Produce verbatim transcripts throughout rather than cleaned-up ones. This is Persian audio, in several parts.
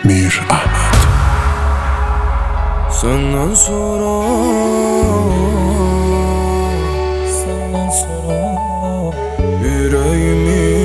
میر احمد. Senden sonra Senden sonra yüreğimi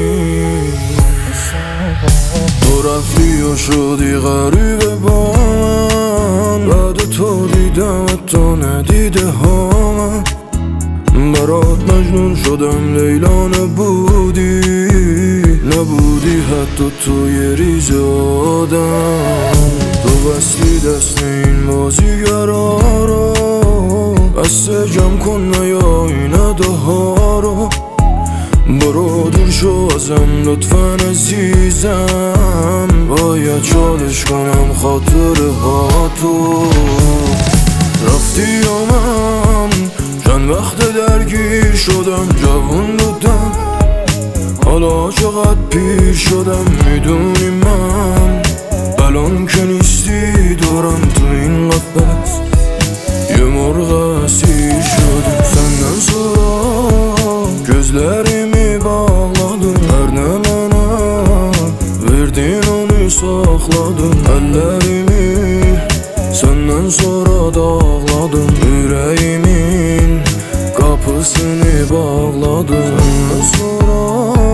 تو رفتی و شدی غریبه با من بعد تو دیدم تو ندیده ها من برات مجنون شدم لیلا نبودی نبودی حتی توی ریز آدم تو بستی دست این بازیگرا رو بسته جمع کن نیا این اداها رو برو دور شو ازم لطفاً عزیزم باید چالش کنم خاطره ها تو رفتی و من چند وقت درگیر شدم جوون بودم حالا چقدر پیر شدم میدونی من الان که نیستی دورم تو این قفس یه مرغ اسیر شدم senden sonra gözlerimi bağladın her ne bana verdin onu sakladım ellerimi senden sonra dağladım yüreğimin kapısını bağladım senden sonra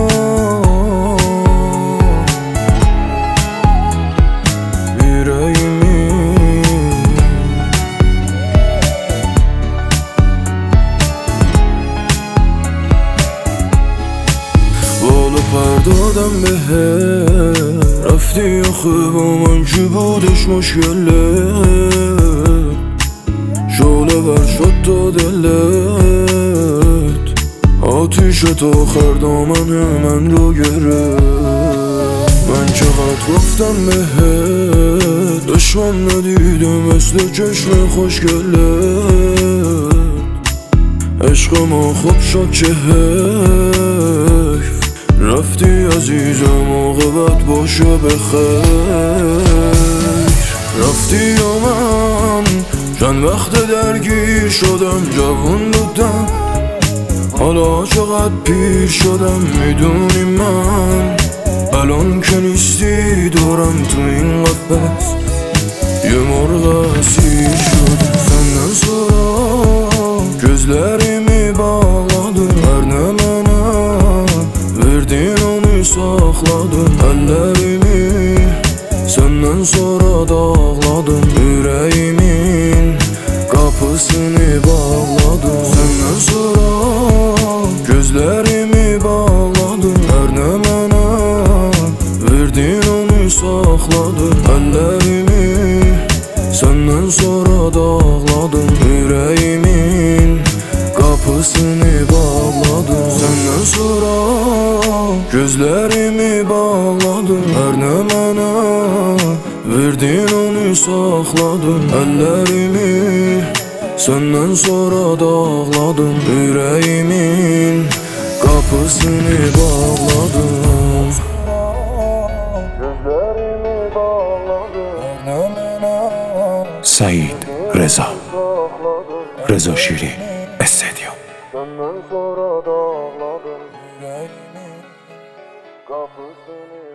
پردادم بهت رفتی آخه با من چی بودش مشکلت شعله ور شد تا دلت آتیش تو آخر دامن من رو گرفت من چقدر گفتم بهت دشمن ندیده مثل چشم خوشگلت عشق ما خوب شد چه حیف رفتی عزیزم عاقبت باشه بخیر رفتی و من چند وقت درگیر شدم جوون بودم حالا چقدر پیر شدم میدونی من الان که نیستی دورم تو این قفس یه مرغ اسیر شدم senden sonra gözlerimi bağladın her ne bana verdin onu sakladım ellerimi senden sonra dağladım yüreğimin kapısını bağladım senden sonra gözlerimi bağladın her ne bana verdin onu sakladım ellerimi senden sonra dağladım yüreğimin kapısını bağladım senden sonra gözlerimi bağladım her ne bana verdin onu sakladım ellerimi senden sonra dağladım yüreğimin kapısını bağladım gözlerimi bağladım her ne bana سعید رضا رضا شیرین استدیو senden sonra dağladım yüreğimin kapısını